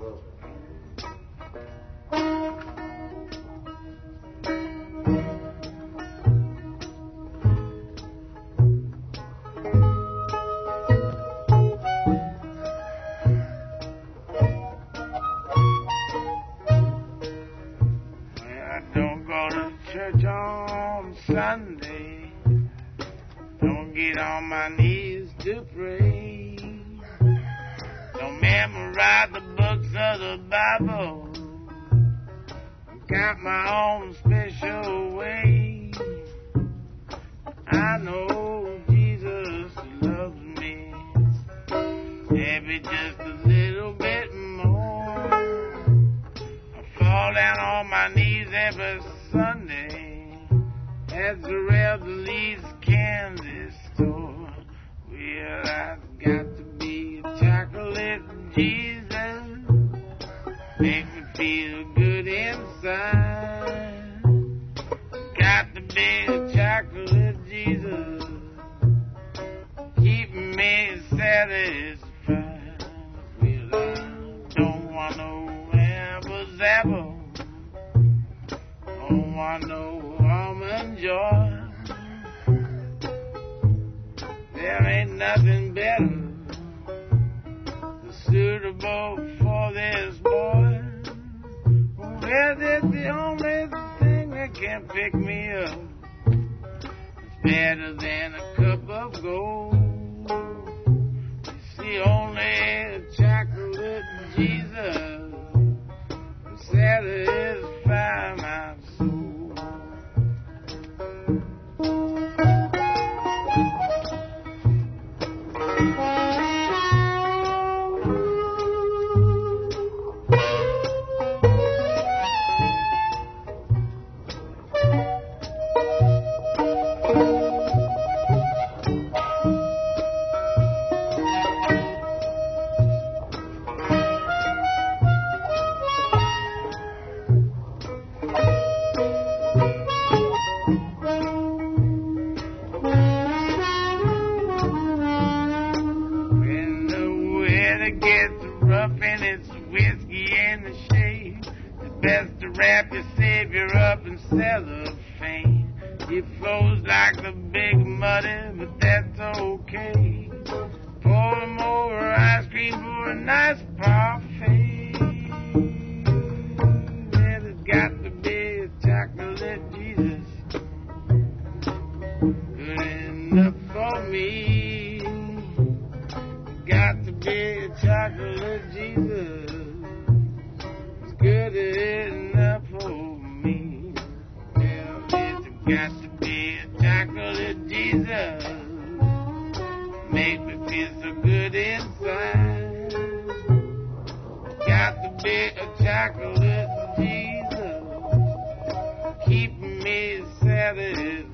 Church on Sunday, don't get on my knees to pray, don't memorize the books of the Bible, got my own special way. I know Jesus loves me, maybe just a little bit more. I fall down on my knees every Sunday at the Revelries Kansas store. Well, I've got to be a chocolate Jesus, make me feel good inside. Got to be a chocolate Jesus, keep me satisfied. Well, I don't want no apple. Don't want no almond joy. There ain't nothing better suitable for this boy. Well, it's the only thing that can pick me up. It's better than a cup of gold. It's the only chocolate Jesus will satisfy my soul. Best to wrap your Savior up in cellophane. It flows like the big muddy, but that's okay. Pour him over ice cream for a nice parfait. Well, it's got to be a chocolate Jesus, good enough for me. It's got to be a chocolate Jesus, good enough for me. Well, it's got to be a chocolate Jesus, make me feel so good inside. Got to be a chocolate Jesus, keep me satisfied.